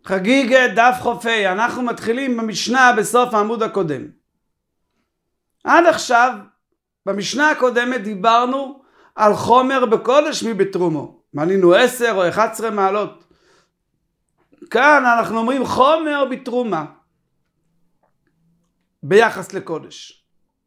חגיגה דף חופי. אנחנו מתחילים במשנה בסוף העמוד הקודם. עד עכשיו במשנה הקודמת דיברנו על חומר בקודש מבתרומו, מנינו 10 או 11 מעלות. כאן אנחנו אומרים חומר בתרומה ביחס לקודש,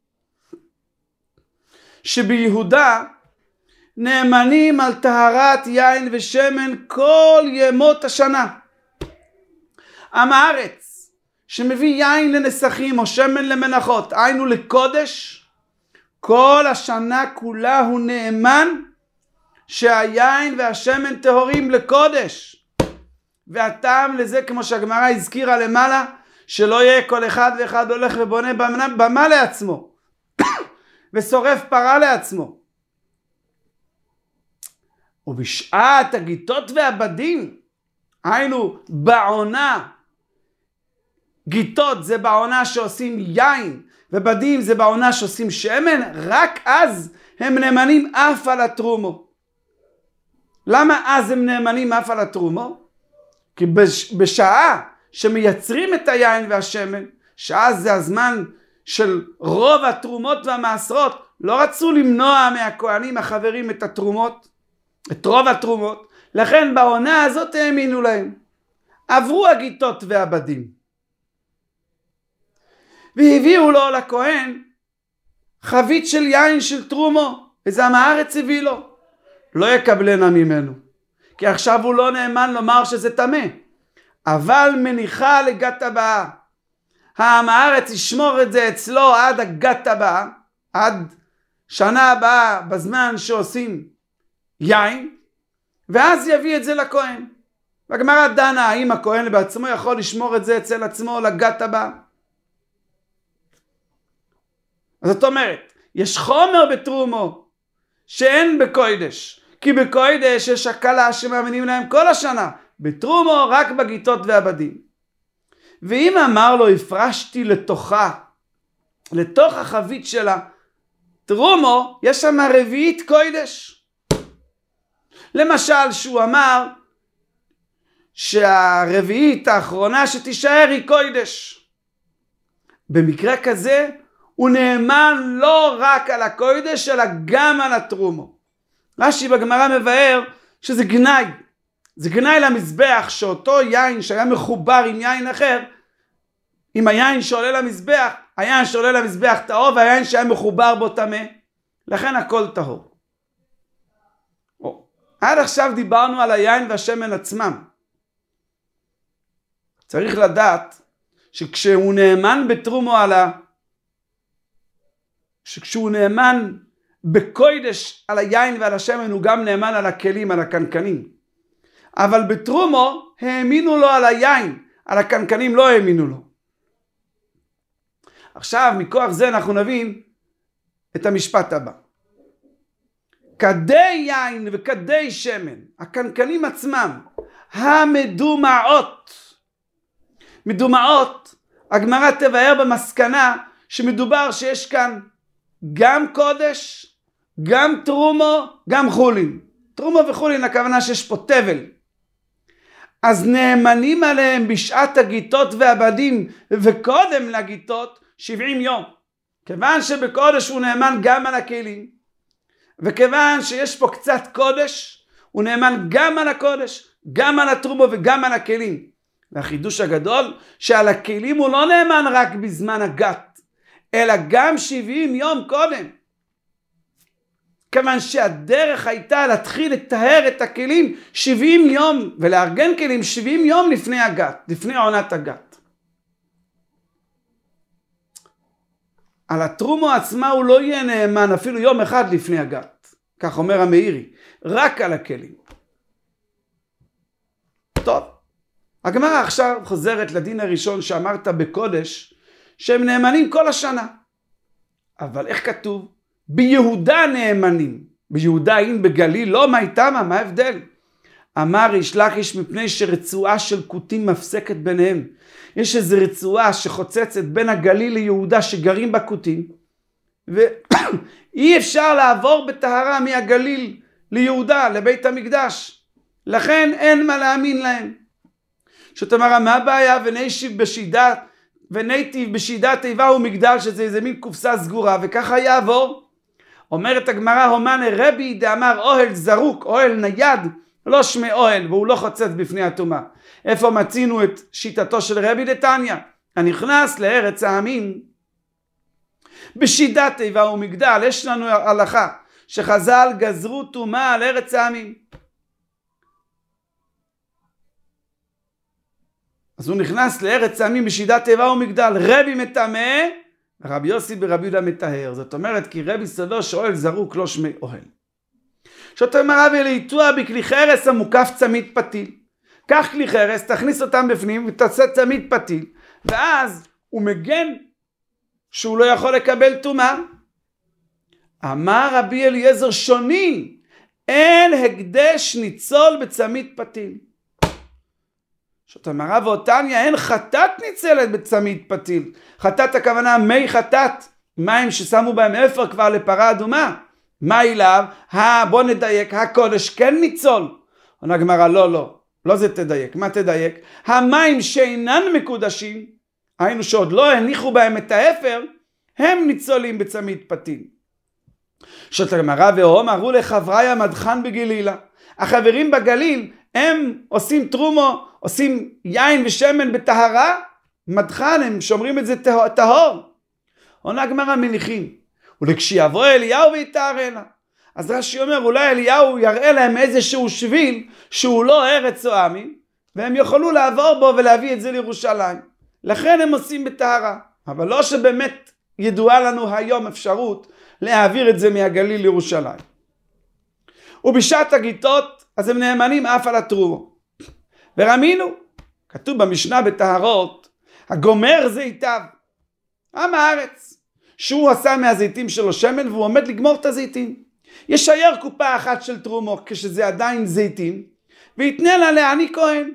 שביהודה נאמנים על טהרת יין ושמן כל ימות השנה. עם הארץ שמביא יין לנסכים או שמן למנחות, היינו לקודש, כל השנה כולה הוא נאמן שהיין והשמן טהורים לקודש. והטעם לזה, כמו שהגמרא הזכירה למעלה, שלא יהיה כל אחד ואחד הולך ובונה במה לעצמו ושורף פרה לעצמו. ובשעת הגיטות והבדים, היינו בעונה, גיטות זה בעונה שעושים יין, ובדים זה בעונה שעושים שמן, רק אז הם נאמנים אף על התרומו. למה אז הם נאמנים אף על התרומו? כי בשעה שמייצרים את היין והשמן, שעה זה הזמן של רוב התרומות והמעשרות, לא רצו למנוע מהכהנים החברים את התרומות, את רוב התרומות, לכן בעונה הזאת האמינו להם. עברו הגיטות והבדים, והביאו לו לכהן חבית של יין של תרומו, איזה עם הארץ הביא לו, לא יקבלנה ממנו, כי עכשיו הוא לא נאמן לומר שזה טמא, אבל מניחה לגת הבאה. העם הארץ ישמור את זה אצלו עד הגת הבאה, עד שנה הבאה בזמן שעושים יין, ואז יביא את זה לכהן. והגמרא דנה האם הכהן בעצמו יכול לשמור את זה אצל עצמו לגת הבאה. זאת אומרת, יש חומר בתרומו שאין בקודש, כי בקודש יש הקלה שמאמינים להם כל השנה, בתרומו רק בגיטות והבדים. ואם אמר לו הפרשתי לתוכה, לתוך החבית שלה תרומו, יש שם רביעית קודש. למשל שהוא אמר שהרביעית האחרונה שתישאר היא קודש, במקרה כזה הוא נאמן לא רק על הקודש אלא גם על התרומו. רש"י בגמרא מבאר שזה גנאי, זה גנאי למזבח, שאותו יין שהיה מחובר עם יין אחר, עם היין שעולה למזבח, היין שעולה למזבח טהור והיין שהיה מחובר בו טמא, לכן הכל טהור. עד עכשיו דיברנו על היין והשמן עצמם. צריך לדעת שכשהוא נאמן בתרומו שכשהוא נאמן בקודש על היין ועל השמן, הוא גם נאמן על הכלים, על הקנקנים. אבל בתרומו האמינו לו על היין, על הקנקנים לא האמינו לו. עכשיו מכוח זה אנחנו נבין את המשפט הבא. כדי יין וכדי שמן, הקנקנים עצמם, המדומעות. מדומעות, הגמרא תבאר במסקנה שמדובר שיש כאן גם קודש, גם תרומו, גם חולין. תרומו וחולין, הכוונה שיש פה תבל. אז נאמנים עליהם בשעת הגיטות והבדים, וקודם לגיטות 70 יום. כיוון שבקודש הוא נאמן גם על הכלים, וכיוון שיש פה קצת קודש, הוא נאמן גם על הקודש, גם על התרומו וגם על הכלים. והחידוש הגדול, שעל הכלים הוא לא נאמן רק בזמן הגת, אלא גם 70 יום קודם. כיוון שהדרך הייתה להתחיל לטהר את הכלים 70 יום, ולארגן כלים 70 יום לפני הגת, לפני עונת הגת. על התרומו עצמה הוא לא יהיה נאמן אפילו יום אחד לפני הגת, כך אומר המאירי, רק על הכלים. טוב, הגמרא עכשיו חוזרת לדין הראשון שאמרת בקודש, שהם נאמנים כל השנה. אבל איך כתוב? ביהודה נאמנים. ביהודה אין בגליל, לא מה איתם, מה ההבדל? אמר איש לקיש מפני שרצועה של כותים מפסקת ביניהם. יש איזו רצועה שחוצצת בין הגליל ליהודה שגרים בה כותים, ואי אפשר לעבור בטהרה מהגליל ליהודה, לבית המקדש. לכן אין מה להאמין להם. זאת אומרת, מה הבעיה? וניטיב בשידה תיבה ומגדל, שזה איזה מין קופסה סגורה, וככה יעבור. אומרת הגמרא, הומנה רבי דאמר אוהל זרוק, אוהל נייד, לא שמי אוהל, והוא לא חוצץ בפני הטומאה. איפה מצינו את שיטתו של רבי דתניא? הנכנס לארץ העמים בשידה תיבה ומגדל. יש לנו הלכה שחז"ל גזרו טומאה על ארץ העמים, אז הוא נכנס לארץ העמים בשידה תיבה ומגדל. רבי מטמא, רבי יוסי ברבי יהודה מטהר. זאת אומרת, כי רבי סודו שאוהל זרוק לא שמי אוהל. זאת אומרת, ולעיתוע בכלי חרס המוקף צמיד פתיל. קח כלי חרס, תכניס אותם בפנים ותעשה צמיד פתיל, ואז הוא מגן שהוא לא יכול לקבל טומאה. אמר רבי אליעזר שוני, אין הקדש ניצול בצמיד פתיל. זאת אומרת, ואותניא, אין חטאת ניצלת בצמיד פתיל. חטאת הכוונה מי חטאת, מים ששמו בהם אפר כבר לפרה אדומה. מה אליו? בוא נדייק, הקודש כן ניצול. עונה הגמרא, לא זה תדייק. מה תדייק? המים שאינן מקודשים, היינו שעוד לא הניחו בהם את האפר, הם ניצולים בצמיד פתיל. זאת הגמרא, והום אמרו לחברי המדחן בגלילה. החברים בגליל, הם עושים תרומו, עושים יין ושמן בטהרה, מדחן, הם שומרים את זה טהור. עונה הגמרא, מניחים. ולכשיבוא אליהו ויתארנה. אז רש"י אומר, אולי אליהו יראה להם איזשהו שביל שהוא לא ארץ או עמים, והם יכולו לעבור בו ולהביא את זה לירושלים. לכן הם עושים בטהרה. אבל לא שבאמת ידועה לנו היום אפשרות להעביר את זה מהגליל לירושלים. ובשעת הגיטות, אז הם נאמנים אף על התרומו. ורמינו, כתוב במשנה בטהרות, הגומר זיתיו, עם הארץ, שהוא עשה מהזיתים שלו שמן והוא עומד לגמור את הזיתים. ישייר קופה אחת של תרומו כשזה עדיין זיתים, ויתנה לה לעני כהן.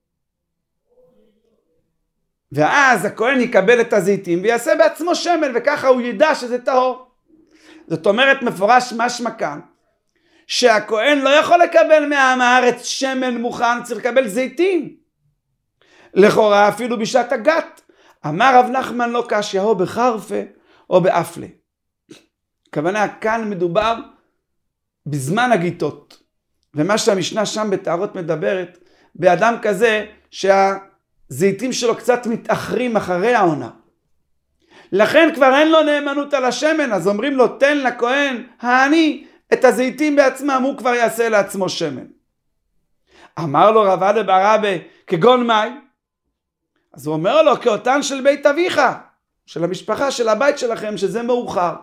ואז הכהן יקבל את הזיתים ויעשה בעצמו שמן, וככה הוא ידע שזה טהור. זאת אומרת, מפורש משמע כאן, שהכהן לא יכול לקבל מעם הארץ שמן מוכן, צריך לקבל זיתים. לכאורה אפילו בשעת הגת. אמר רב נחמן לא קשיא, או בחרפה או באפלה. הכוונה כאן מדובר בזמן הגיטות. ומה שהמשנה שם בטהרות מדברת, באדם כזה שהזיתים שלו קצת מתאחרים אחרי העונה. לכן כבר אין לו נאמנות על השמן, אז אומרים לו תן לכהן העני את הזיתים בעצמם, הוא כבר יעשה לעצמו שמן. אמר לו רב עדה בר אבא, כגון מאי? אז הוא אומר לו, כאותן של בית אביך, של המשפחה, של הבית שלכם, שזה מאוחר.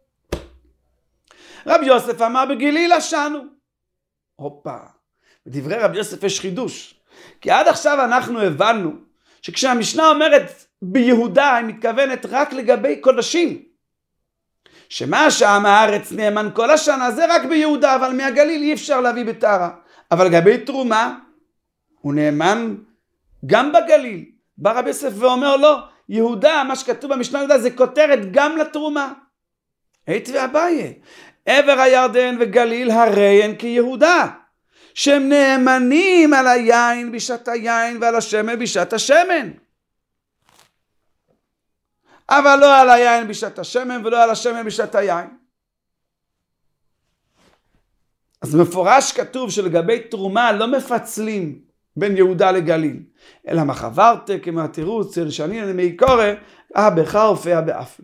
רב יוסף אמר בגלילה שנו. הופה, בדברי רב יוסף יש חידוש. כי עד עכשיו אנחנו הבנו, שכשהמשנה אומרת ביהודה, היא מתכוונת רק לגבי קודשים. שמה שעם הארץ נאמן כל השנה, זה רק ביהודה, אבל מהגליל אי אפשר להביא בטהרה. אבל לגבי תרומה, הוא נאמן גם בגליל. בא רב יוסף ואומר לו, יהודה, מה שכתוב במשנה יהודה, זה כותרת גם לתרומה. היית ואביי, עבר הירדן וגליל הרי הן כיהודה, שהם נאמנים על היין בשעת היין ועל השמן בשעת השמן. אבל לא על היין בשעת השמן ולא על השמן בשעת היין. אז מפורש כתוב שלגבי תרומה לא מפצלים בין יהודה לגליל, אלא מה חברת כמו התירוץ של שנין למי קורא, בחרפה באפלה.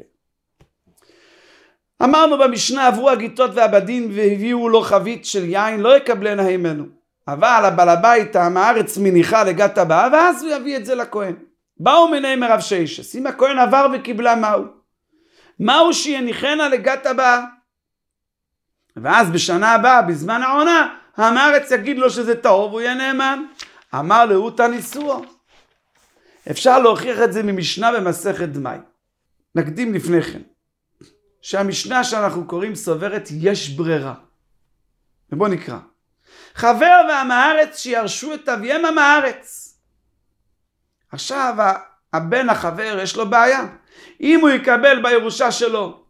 אמרנו במשנה, עברו הגיטות והבדים והביאו לו חבית של יין, לא יקבלנה ממנו. אבל הבעל הבית, עם הארץ מניחה לגת הבאה, ואז הוא יביא את זה לכהן. באו מיני מרב שיישס, אם הכהן עבר וקיבלה מהו? מהו שיניחנה לגת הבאה? ואז בשנה הבאה, בזמן העונה, עם הארץ יגיד לו שזה טהור והוא יהיה נאמן. אמר להוטה ניסוע. אפשר להוכיח את זה ממשנה במסכת דמאי. נקדים לפני כן. שהמשנה שאנחנו קוראים סוברת יש ברירה. ובוא נקרא. חבר ועם הארץ שירשו את אביהם עם הארץ. עכשיו הבן החבר יש לו בעיה. אם הוא יקבל בירושה שלו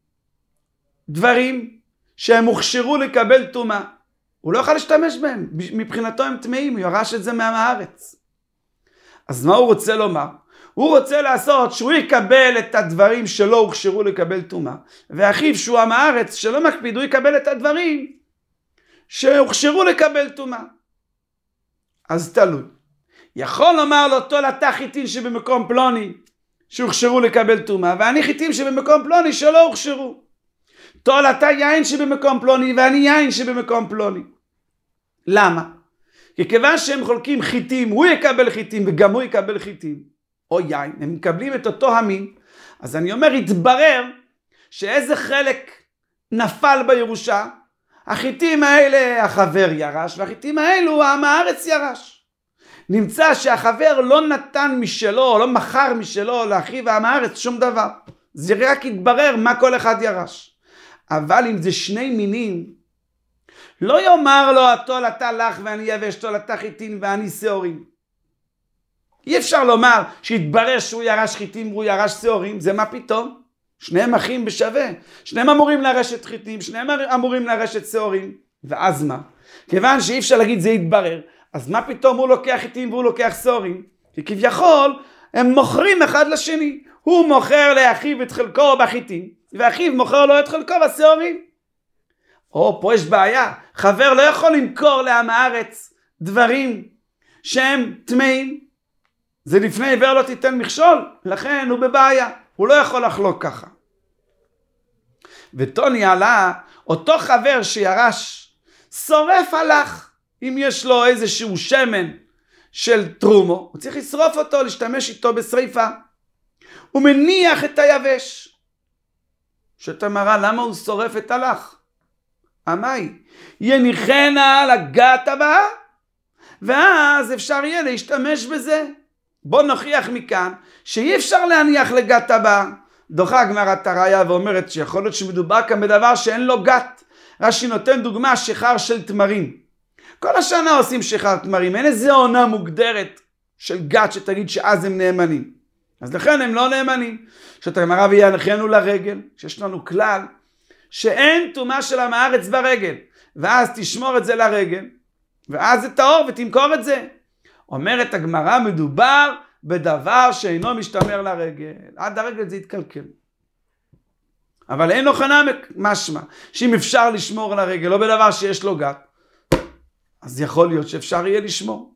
דברים שהם הוכשרו לקבל טומאה, הוא לא יכול להשתמש בהם. מבחינתו הם טמאים, הוא ירש את זה מעם הארץ. אז מה הוא רוצה לומר? הוא רוצה לעשות שהוא יקבל את הדברים שלא הוכשרו לקבל טומאה, ואחיו שהוא עם הארץ שלא מקפיד, הוא יקבל את הדברים שהוכשרו לקבל טומאה. אז תלוי. יכול לומר לאותו אתה חיטין שבמקום פלוני שהוכשרו לקבל טומאה, ואני חיטים שבמקום פלוני שלא הוכשרו. תול אתה יין שבמקום פלוני ואני יין שבמקום פלוני. למה? כי כיוון שהם חולקים חיטים, הוא יקבל חיטים וגם הוא יקבל חיטים, או יין, הם מקבלים את אותו המין. אז אני אומר, התברר שאיזה חלק נפל בירושה, החיטים האלה החבר ירש, והחיטים האלו עם הארץ ירש. נמצא שהחבר לא נתן משלו, לא מכר משלו לאחיו עם הארץ שום דבר. זה רק התברר מה כל אחד ירש. אבל אם זה שני מינים, לא יאמר לו התול אתה לך ואני יבש, תול אתה חיטין ואני שעורים. אי אפשר לומר שהתברר שהוא ירש חיטים והוא ירש שעורים, זה מה פתאום? שניהם אחים בשווה, שניהם אמורים לרשת חיטים, שניהם אמורים לרשת שעורים. ואז מה? כיוון שאי אפשר להגיד זה התברר, אז מה פתאום הוא לוקח חיטים והוא לוקח שעורים? כי כביכול הם מוכרים אחד לשני, הוא מוכר לאחיו את חלקו בחיטים, ואחיו מוכר לו את חלקו בשעורים. פה יש בעיה, חבר לא יכול למכור לעם הארץ דברים שהם טמאים, זה לפני עיוור לא תיתן מכשול, לכן הוא בבעיה, הוא לא יכול לחלוק ככה. וטוני עלה, אותו חבר שירש, שורף הלך, אם יש לו איזשהו שמן של טרומו, הוא צריך לשרוף אותו, להשתמש איתו בשריפה. הוא מניח את היבש. שאתה מראה, למה הוא שורף את הלך? אמי, יניחנה על הגת הבאה, ואז אפשר יהיה להשתמש בזה. בוא נוכיח מכאן שאי אפשר להניח לגת הבאה. דוחה הגמרא את הראיה ואומרת שיכול להיות שמדובר כאן בדבר שאין לו גת. רש"י נותן דוגמה שחר של תמרים. כל השנה עושים שחר תמרים, אין איזה עונה מוגדרת של גת שתגיד שאז הם נאמנים. אז לכן הם לא נאמנים. שאתה אמרה וינחנו לרגל, שיש לנו כלל שאין טומאה של עם הארץ ברגל, ואז תשמור את זה לרגל, ואז זה טהור ותמכור את זה. אומרת הגמרא, מדובר בדבר שאינו משתמר לרגל, עד הרגל זה יתקלקל. אבל אין הוכנה משמע, שאם אפשר לשמור לרגל, לא בדבר שיש לו גת, אז יכול להיות שאפשר יהיה לשמור.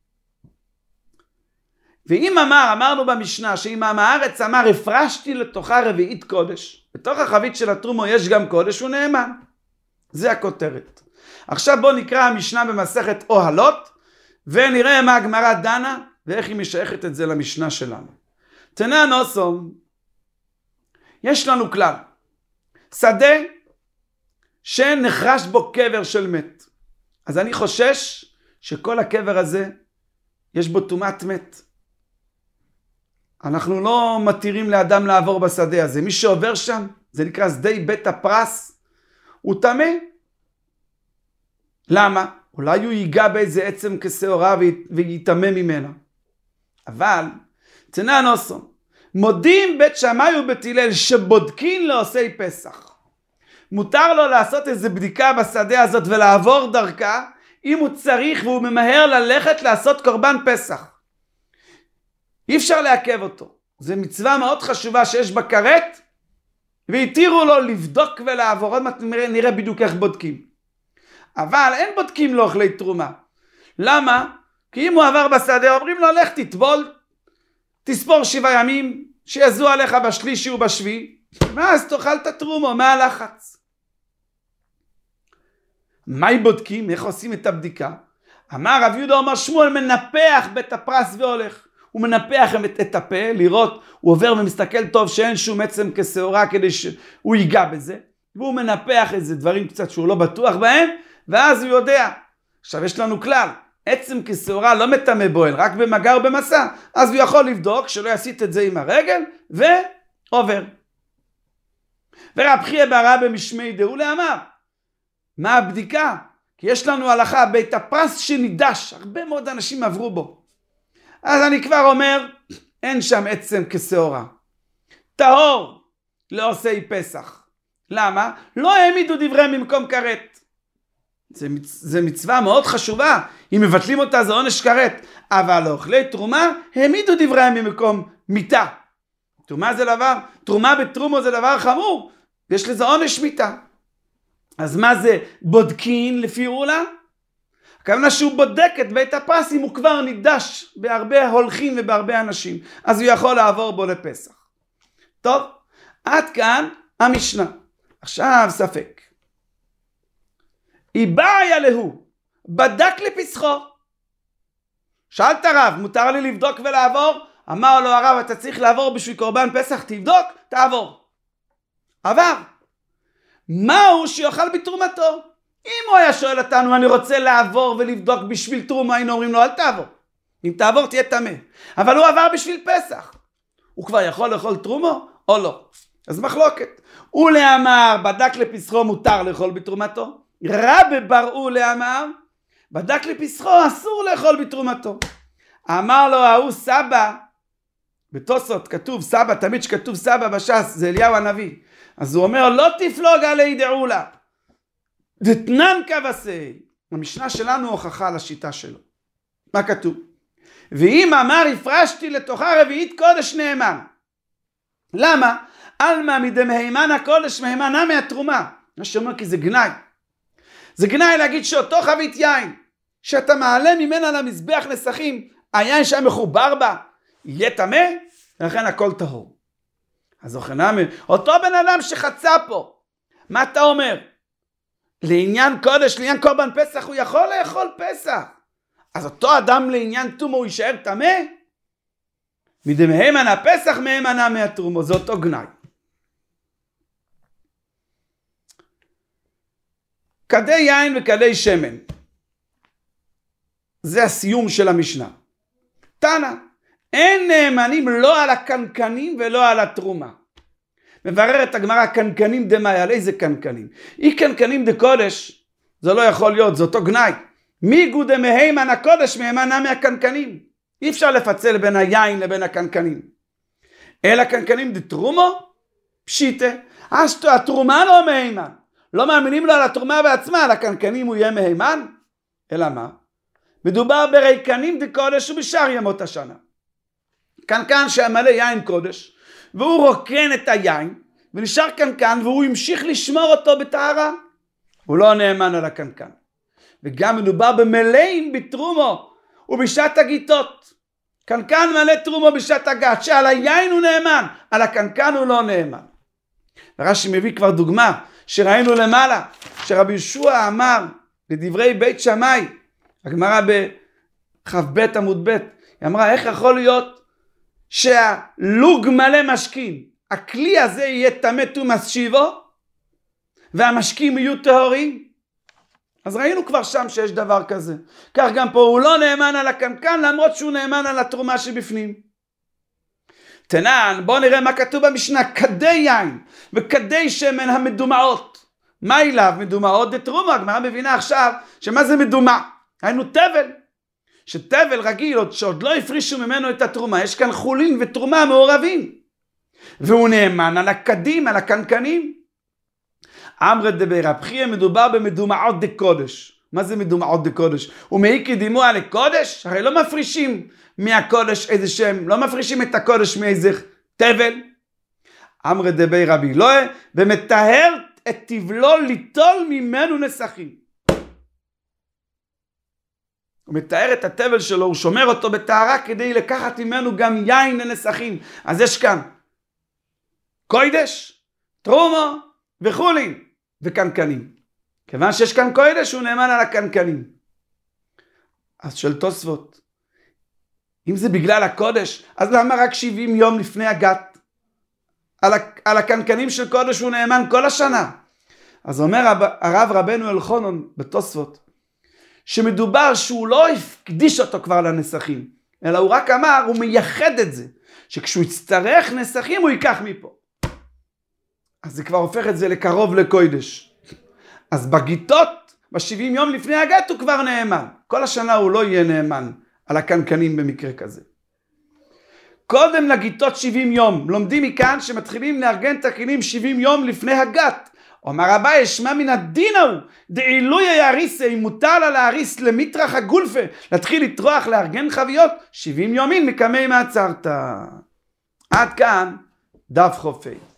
ואם אמרנו במשנה, שאם עם הארץ אמר, הפרשתי לתוכה רביעית קודש, בתוך החבית של התרומו יש גם קודש, הוא נאמן. זה הכותרת. עכשיו בוא נקרא המשנה במסכת אוהלות, ונראה מה הגמרא דנה, ואיך היא משייכת את זה למשנה שלנו. תנא נוסום, יש לנו כלל. שדה שנחרש בו קבר של מת. אז אני חושש שכל הקבר הזה יש בו טומאת מת. אנחנו לא מתירים לאדם לעבור בשדה הזה. מי שעובר שם, זה נקרא שדה בית הפרס, הוא טמא. למה? אולי הוא ייגע באיזה עצם כשעורה ויתאמא ממנה. אבל, תנא נוסום, מודים בית שמאי ובית הלל שבודקין לעושי פסח. מותר לו לעשות איזה בדיקה בשדה הזאת ולעבור דרכה, אם הוא צריך והוא ממהר ללכת לעשות קורבן פסח. אי אפשר לעכב אותו. זו מצווה מאוד חשובה שיש בה כרת, והתירו לו לבדוק ולעבור. עוד מעט נראה בדיוק איך בודקים. אבל אין בודקים לו אוכלי תרומה. למה? כי אם הוא עבר בשדה, אומרים לו, לך תטבול, תספור 7 ימים, שיזו עליך בשלישי ובשביעי, ואז תאכל את התרומה, מה הלחץ? מה בודקים? איך עושים את הבדיקה? אמר רב יהודה אומר שמואל, מנפח בית הפרס והולך. הוא מנפח את הפה, לראות, הוא עובר ומסתכל טוב שאין שום עצם כשעורה כדי שהוא ייגע בזה, והוא מנפח איזה דברים קצת שהוא לא בטוח בהם, ואז הוא יודע. עכשיו יש לנו כלל, עצם כשעורה לא מטמא בועל, רק במגע או במסע, אז הוא יכול לבדוק שלא יעשית את זה עם הרגל, ועובר. ורב חייא בר אבא משמי דאולה אמר, מה הבדיקה? כי יש לנו הלכה, בית הפרס שנידש, הרבה מאוד אנשים עברו בו. אז אני כבר אומר, אין שם עצם כשעורה. טהור לעושי פסח. למה? לא העמידו דבריהם במקום כרת. זה מצווה מאוד חשובה. אם מבטלים אותה זה עונש כרת. אבל אוכלי תרומה העמידו דבריהם ממקום מיתה. תרומה בתרומו זה דבר חמור, יש לזה עונש מיתה. אז מה זה בודקין לפי אולה? הכוונה שהוא בודק את בית הפס אם הוא כבר נידש בהרבה הולכים ובהרבה אנשים, אז הוא יכול לעבור בו לפסח. טוב, עד כאן המשנה. עכשיו ספק. איבעיה להו, בדק לפסחו. שאלת הרב, מותר לי לבדוק ולעבור? אמר לו הרב, אתה צריך לעבור בשביל קורבן פסח, תבדוק, תעבור. עבר. מהו שיאכל בתרומתו? אם הוא היה שואל אותנו, אני רוצה לעבור ולבדוק בשביל תרומה, היינו אומרים לו, אל תעבור. אם תעבור תהיה טמא. אבל הוא עבר בשביל פסח. הוא כבר יכול לאכול תרומו או לא? אז מחלוקת. ולאמר, בדק לפסחו מותר לאכול בתרומתו. רבי בר אולה אמר, בדק לפסחו אסור לאכול בתרומתו. אמר לו ההוא סבא, בתוספות כתוב סבא, תמיד שכתוב סבא בש"ס, זה אליהו הנביא. אז הוא אומר, לא תפלוג עלי דעולה. דתנן כבסי. המשנה שלנו הוכחה לשיטה שלו. מה כתוב? ואם אמר הפרשתי לתוכה רביעית קודש נאמן. למה? אלמה מדמהימן הקודש מהימנה מהתרומה. מה שאומר כי זה גנאי. זה גנאי להגיד שאותו חבית יין, שאתה מעלה ממנה למזבח נסכים, היין שהיה מחובר בה, יהיה טמא, ולכן הכל טהור. אז אותו בן אדם שחצה פה, מה אתה אומר? לעניין קודש, לעניין קורבן פסח, הוא יכול לאכול פסח. אז אותו אדם לעניין תומו הוא יישאר טמא? מדמהימן הפסח מהימנה מהתרומו, זה אותו גנאי. כדי יין וכדי שמן. זה הסיום של המשנה. תנא, אין נאמנים לא על הקנקנים ולא על התרומה. מבררת הגמרא, קנקנים דמאי, על איזה קנקנים? אי קנקנים דקודש, זה לא יכול להיות, זה אותו גנאי. מיגו דמהימן הקודש מהימנה מהקנקנים. אי אפשר לפצל בין היין לבין הקנקנים. אלא קנקנים דתרומו, פשיטה. התרומה לא מהימן. לא מאמינים לו על התרומה בעצמה, על הקנקנים הוא יהיה מהימן. אלא מה? מדובר בריקנים דקודש ובשאר ימות השנה. קנקן שהמלא יין קודש, והוא רוקן את היין, ונשאר קנקן, והוא המשיך לשמור אותו בטהרה. הוא לא נאמן על הקנקן. וגם מדובר במלאים בתרומו, ובשעת הגיטות. קנקן מלא תרומו בשעת הגת, שעל היין הוא נאמן, על הקנקן הוא לא נאמן. ורש"י מביא כבר דוגמה, שראינו למעלה, שרבי ישוע אמר, לדברי בית שמאי, הגמרא בכ"ב עמוד ב', היא אמרה, איך יכול להיות שהלוג מלא משקים, הכלי הזה יהיה טמא תומאס שיבו, והמשקים יהיו טהורים? אז ראינו כבר שם שיש דבר כזה. כך גם פה הוא לא נאמן על הקנקן, למרות שהוא נאמן על התרומה שבפנים. תנן, בואו נראה מה כתוב במשנה, כדי יין וכדי שמן המדומעות. מה אליו? מדומעות דתרומה. הגמרא מבינה עכשיו שמה זה מדומע? היינו תבל. שתבל רגיל, שעוד לא הפרישו ממנו את התרומה, יש כאן חולין ותרומה מעורבים. והוא נאמן על הקדים, על הקנקנים. אמרי דרבי חייא, מדובר במדומעות דקודש. מה זה מדומעות דקודש? ומעיקי דימוה לקודש? הרי לא מפרישים מהקודש איזה שם, לא מפרישים את הקודש מאיזה תבל. אמרי דבי רבי לא, ומטהר את תבלו ליטול ממנו נסכים. הוא מתאר את התבל שלו, הוא שומר אותו בטהרה כדי לקחת ממנו גם יין לנסכים. אז יש כאן קוידש, תרומו וחולין וקנקנים. כיוון שיש כאן קוידש הוא נאמן על הקנקנים. אז של תוספות, אם זה בגלל הקודש, אז למה רק 70 יום לפני הגת? על הקנקנים של קודש הוא נאמן כל השנה. אז אומר הרב רבנו אלחנון בתוספות, שמדובר שהוא לא הקדיש אותו כבר לנסכים, אלא הוא רק אמר, הוא מייחד את זה, שכשהוא יצטרך נסכים הוא ייקח מפה. אז זה כבר הופך את זה לקרוב לקוידש. אז בגיטות, ב70 יום לפני הגת הוא כבר נאמן. כל השנה הוא לא יהיה נאמן על הקנקנים במקרה כזה. קודם לגיטות 70 יום, לומדים מכאן שמתחילים לארגן את הכלים 70 יום לפני הגת, אומר אביי, שמע מן הדין ההוא, דעילוי היריסה, אם מותר לה להריס למטרח הגולפה, להתחיל לטרוח לארגן חביות, 70 יומין מקמי מעצרת. עד כאן דף חופי.